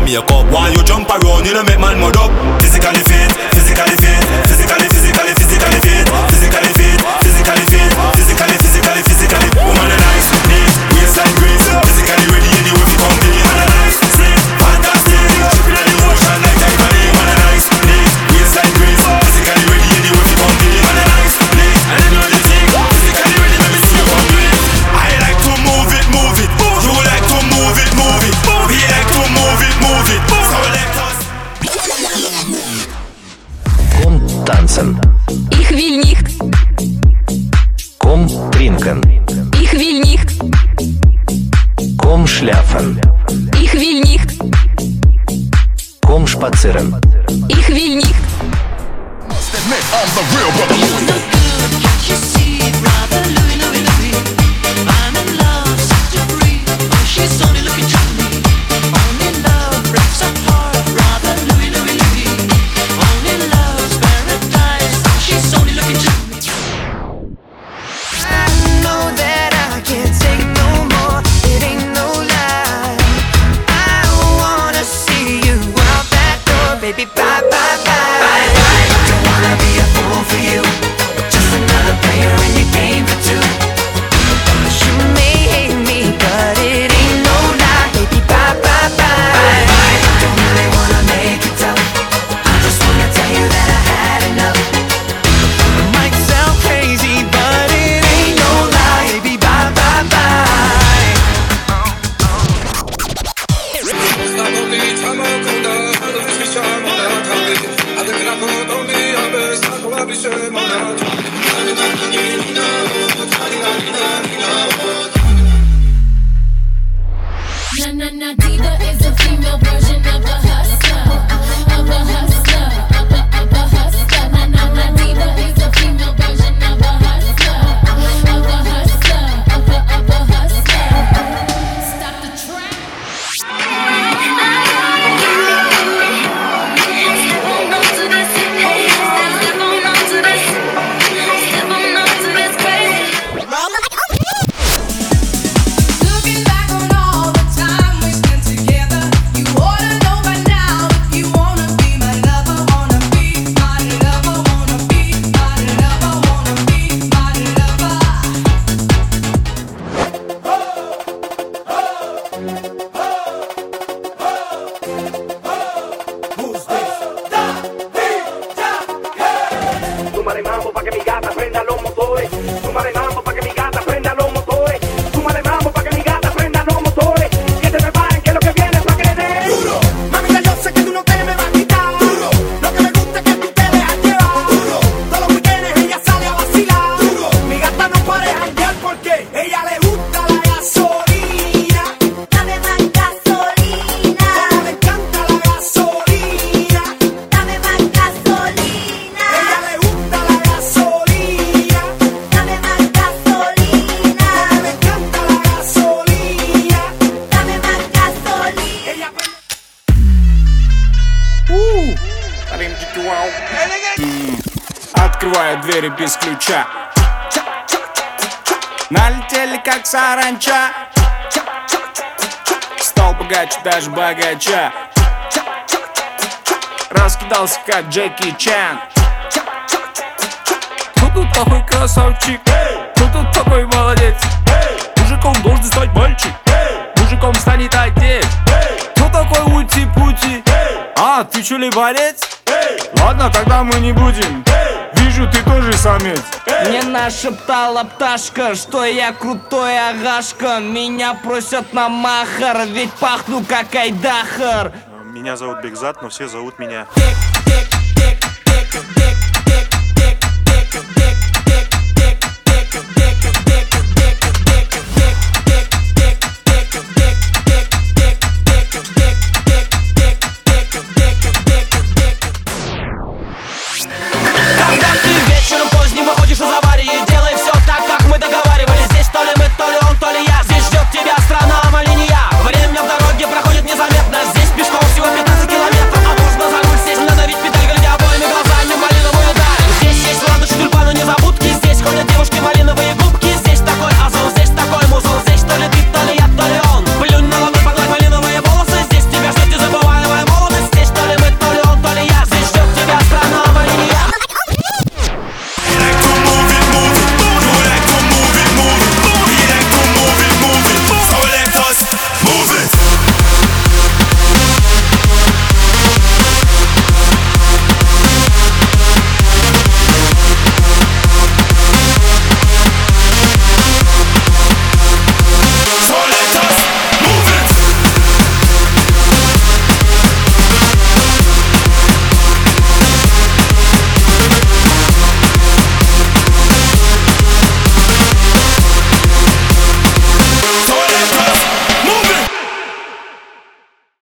makeup. While you jump around, you don't make man mud up. Physically fit, physically fit, physically, physically, physically fit, physically fit, physically fit, physically, physically, physically. Woman a nice, neat, waistline grace, physically ready anywhere we come in. Man a nice, slick, fantastic, tripping on the ocean like Titanic. Man a nice, neat, waistline grace, physically ready anywhere we come in. Man a nice, neat, and I know the thing, physically ready, let me see you come in. I like to move it, move it. You like to move it, move it. We like to move it, move it. So let us. Kom tanzen. Ich will nicht. Kom trinken. Ich will nicht. Kom schlafen. Ich will nicht. Kom spazieren. Ich will nicht. I'm the real brother Louie. You see it, rather Louie, Louie, Louie. I'm in love, such a breeze. She's only looking to me. Only love breaks our heart, rather Louie, Louie, Louie. Only love's paradise. She's only looking to me. I know that I can't take no more. It ain't no lie. I wanna see you out that door, baby. Bye, bye, bye. Bye, bye. Don't wanna be a fool for you. Just another player in your game for two. You may hate me, but it ain't no lie, baby. Bye, bye, bye. Bye, bye. Don't really wanna make it tough. I just wanna tell you that I had enough. It might sound crazy, but it ain't no lie, baby. Bye, bye, bye. Na na na diva is a female version of a hustler, of a hustler, of a hustler. Na na na diva is a female version of a hustler, of a hustler, of a hustler. Stop the track. Step on onto this, hey, step on onto this, step on onto this crazy. Looking back on all the time we spent together, you ought to know by now if you wanna be my lover, wanna be my lover, wanna be my lover, wanna be my lover. Súmale mambo pa' que mi gata prenda los motores. Súmale mambo pa' que mi gata prenda los motores. Súmale mambo pa' que mi gata prenda los motores. Que te preparen que lo que viene es pa' que le den duro. Mamita, yo sé que tú no te me vas a quitar duro. Lo que me gusta es que tú te dejas llevar duro. Todos los weekends ella sale a vacilar duro. Mi gata no para de janguear porque ella le gusta la gasolina. Dame más gasolina, Como le encanta la gasolina. dame más gasolina, Ella le gusta la gasolina. dame más gasolina, Como le encanta la gasolina. dame más gasolina. Ella Открываю двери без ключа. Налетели как саранча. Стал богаче, даже богача. Раскидался как Джеки Чан. Кто тут такой красавчик? Кто тут такой молодец? Мужиком должен стать мальчик. Мужиком станет отец. Кто такой ути-пути? А, ты чё ли борец? Ладно, тогда мы не будем. Вижу, ты тоже самец. Мне нашептала пташка, что я крутой агашка. Меня просят на махар, ведь пахну как Айдахар. Меня зовут Бекзат, но все зовут меня Бек